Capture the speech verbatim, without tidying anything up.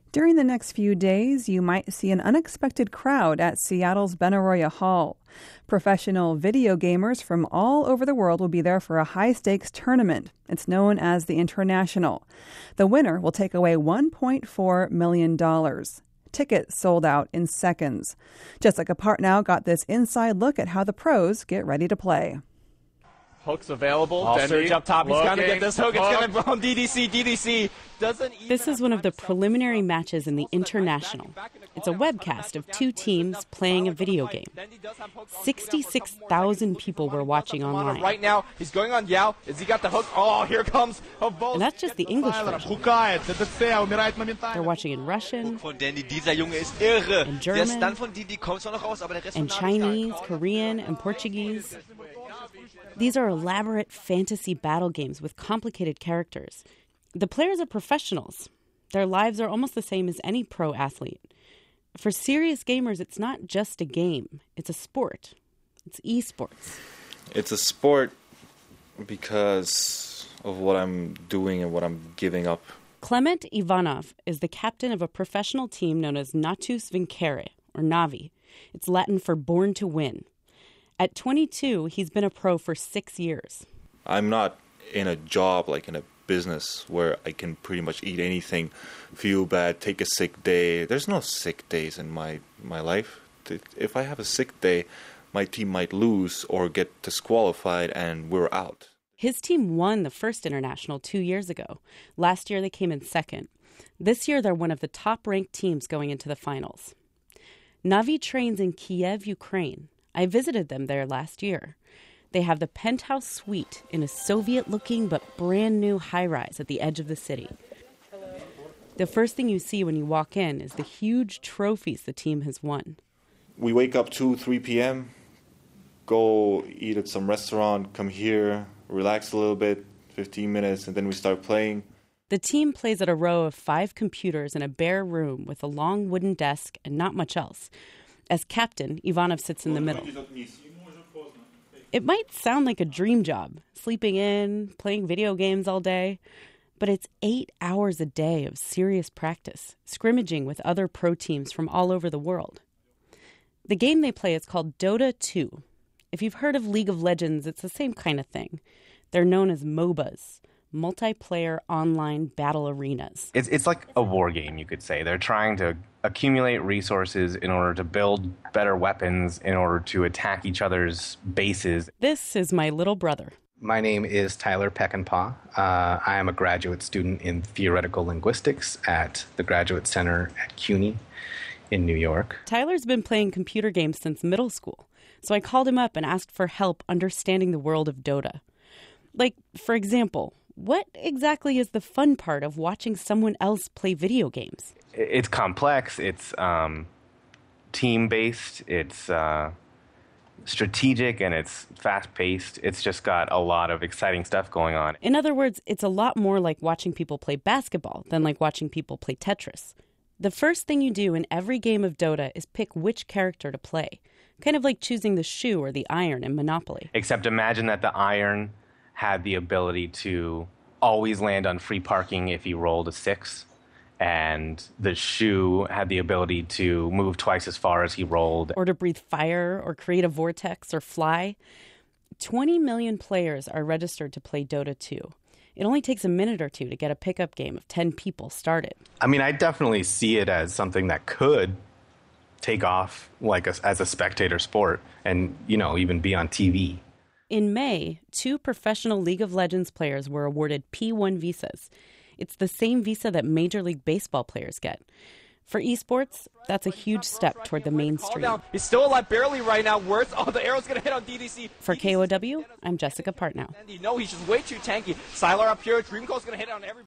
During the next few days, you might see an unexpected crowd at Seattle's Benaroya Hall. Professional video gamers from all over the world will be there for a high-stakes tournament. It's known as the International. The winner will take away one point four million dollars. Tickets sold out in seconds. Jessica Partnow got this inside look at how the pros get ready to play. Hooks available. All surge up top. He's going to get this hook. Hook. It's going to go on D D C. D D C doesn't even This is one of the preliminary matches in the International. It's a webcast of two teams playing a video game. sixty-six thousand people were watching online. Right now, he's going on Yao. Has he got the hook? Oh, here comes Havoz. And that's just the English version. They're watching in Russian, in German, and Chinese, Korean, and Portuguese. These are elaborate fantasy battle games with complicated characters. The players are professionals. Their lives are almost the same as any pro athlete. For serious gamers, it's not just a game. It's a sport. It's esports. It's a sport because of what I'm doing and what I'm giving up. Clement Ivanov is the captain of a professional team known as Natus Vincere, or Navi. It's Latin for born to win. At twenty-two, he's been a pro for six years. I'm not in a job like in a business where I can pretty much eat anything, feel bad, take a sick day. There's no sick days in my, my life. If I have a sick day, my team might lose or get disqualified and we're out. His team won the first international two years ago. Last year, they came in second. This year, they're one of the top-ranked teams going into the finals. Navi trains in Kiev, Ukraine. I visited them there last year. They have the penthouse suite in a Soviet-looking but brand-new high-rise at the edge of the city. The first thing you see when you walk in is the huge trophies the team has won. We wake up two, three p.m., go eat at some restaurant, come here, relax a little bit, fifteen minutes, and then we start playing. The team plays at a row of five computers in a bare room with a long wooden desk and not much else. As captain, Ivanov sits in the middle. It might sound like a dream job, sleeping in, playing video games all day, but it's eight hours a day of serious practice, scrimmaging with other pro teams from all over the world. The game they play is called Dota two. If you've heard of League of Legends, it's the same kind of thing. They're known as MOBAs, multiplayer online battle arenas. It's it's like a war game, you could say. They're trying to accumulate resources in order to build better weapons, in order to attack each other's bases. This is my little brother. My name is Tyler Peckinpah. Uh, I am a graduate student in theoretical linguistics at the Graduate Center at CUNY in New York. Tyler's been playing computer games since middle school, so I called him up and asked for help understanding the world of Dota. Like, for example, what exactly is the fun part of watching someone else play video games? It's complex, it's um, team-based, it's uh, strategic, and it's fast-paced. It's just got a lot of exciting stuff going on. In other words, it's a lot more like watching people play basketball than like watching people play Tetris. The first thing you do in every game of Dota is pick which character to play, kind of like choosing the shoe or the iron in Monopoly. Except imagine that the iron had the ability to always land on free parking if he rolled a six, and the shoe had the ability to move twice as far as he rolled. Or to breathe fire, or create a vortex, or fly. twenty million players are registered to play Dota two. It only takes a minute or two to get a pickup game of ten people started. I mean, I definitely see it as something that could take off like a, as a spectator sport and, you know, even be on T V. In May, two professional League of Legends players were awarded P one visas. It's the same visa that Major League Baseball players get. For esports, that's a huge step toward the mainstream. He's still alive barely right now. Worse. Oh, the arrow's going to hit on D D C. For K O W, I'm Jessica Partnow. You know he's just way too tanky. Sylar up here. Dreamcoat's going to hit on every...